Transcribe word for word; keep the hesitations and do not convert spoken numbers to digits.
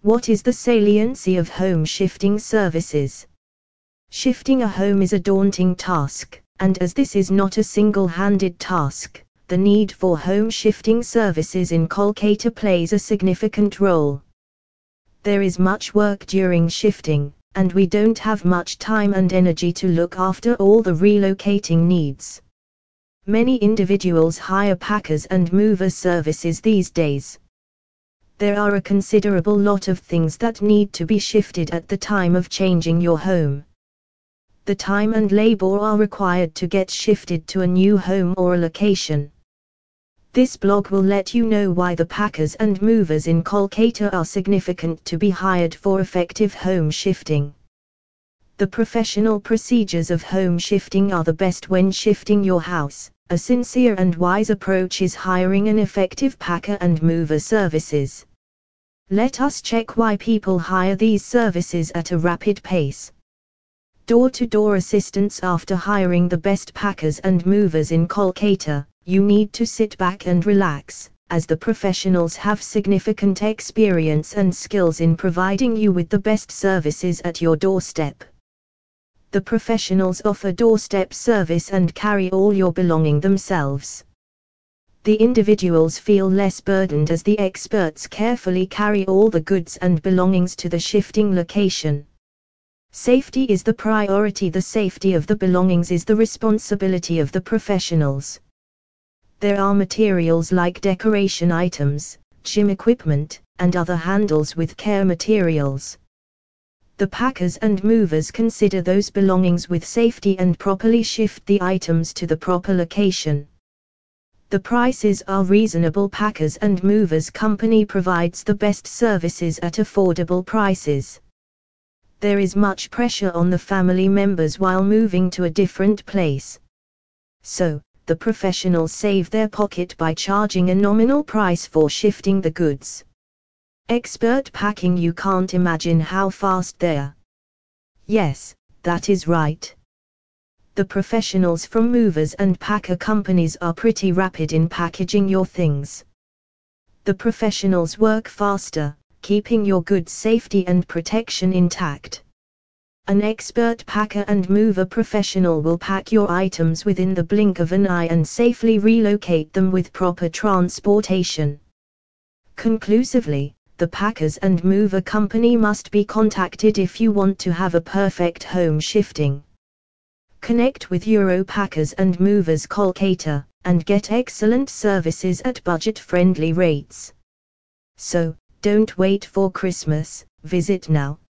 What is the saliency of home shifting services? Shifting a home is a daunting task, and as this is not a single-handed task, the need for home shifting services in Kolkata plays a significant role. There is much work during shifting, and we don't have much time and energy to look after all the relocating needs. Many individuals hire packers and movers services these days. There are a considerable lot of things that need to be shifted at the time of changing your home. The time and labor are required to get shifted to a new home or a location. This blog will let you know why the packers and movers in Kolkata are significant to be hired for effective home shifting. The professional procedures of home shifting are the best when shifting your house. A sincere and wise approach is hiring an effective packer and mover services. Let us check why people hire these services at a rapid pace. Door-to-door assistance. After hiring the best packers and movers in Kolkata, you need to sit back and relax, as the professionals have significant experience and skills in providing you with the best services at your doorstep. The professionals offer doorstep service and carry all your belongings themselves. The individuals feel less burdened as the experts carefully carry all the goods and belongings to the shifting location. Safety is the priority. The safety of the belongings is the responsibility of the professionals. There are materials like decoration items, gym equipment, and other handles with care materials. The packers and movers consider those belongings with safety and properly shift the items to the proper location. The prices are reasonable. Packers and movers company provides the best services at affordable prices. There is much pressure on the family members while moving to a different place. So, the professionals save their pocket by charging a nominal price for shifting the goods. Expert packing. You can't imagine how fast they are. Yes, that is right. The professionals from movers and packer companies are pretty rapid in packaging your things. The professionals work faster, keeping your goods' safety and protection intact. An expert packer and mover professional will pack your items within the blink of an eye and safely relocate them with proper transportation. Conclusively, the packers and mover company must be contacted if you want to have a perfect home shifting. Connect with Euro Packers and Movers Kolkata, and get excellent services at budget-friendly rates. So, don't wait for Christmas, visit now.